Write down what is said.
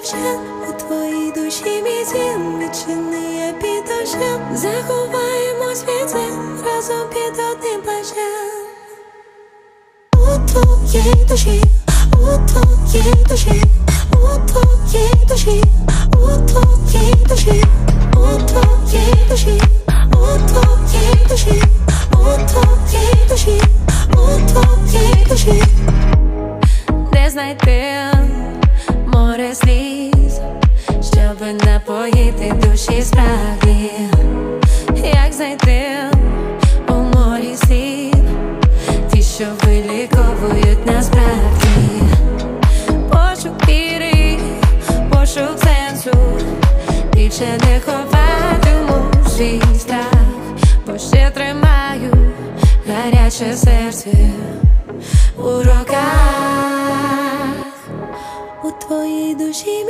вщент, у твоїй душі мій дім, відчини я під дощем, заховаємось від зим, разом під одним плащем. У твоїй душі, у твоїй душі, у твоїй душі, у твоїй душі, у твоїй душі, у твоїй душі, у твоїй душі, у твоїй душі. Де знайти море сліз, щоби напоїти душі спраглі? Як знайти у морі слів, ті, що виліковують насправді? Пошук віри, пошук сенсу, більше не ховатиму свій страх, бо ще тримаю гаряче серце у руках. У твоїй душі